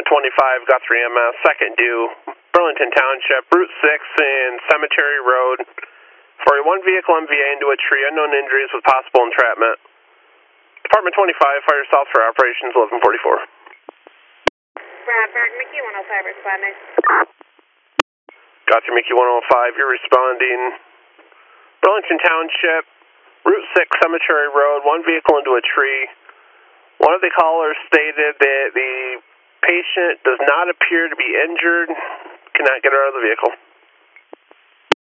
25, Guthrie MS, second due, Burlington Township, Route 6 and Cemetery Road. For a one vehicle MVA into a tree, unknown injuries with possible entrapment. Department 25, fire south for operations 1144. Robert, Mickey 105 responding. Gotcha, Mickey 105, you're responding. Burlington Township, Route 6, Cemetery Road, one vehicle into a tree. One of the callers stated that the patient does not appear to be injured, cannot get her out of the vehicle.